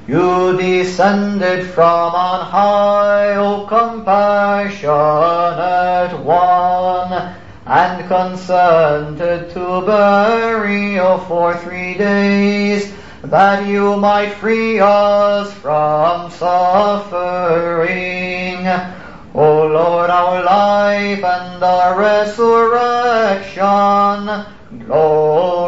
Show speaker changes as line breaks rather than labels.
You descended from on high, O compassionate one, and consented to burial for 3 days, that you might free us from suffering. O Lord, our life and our resurrection, glory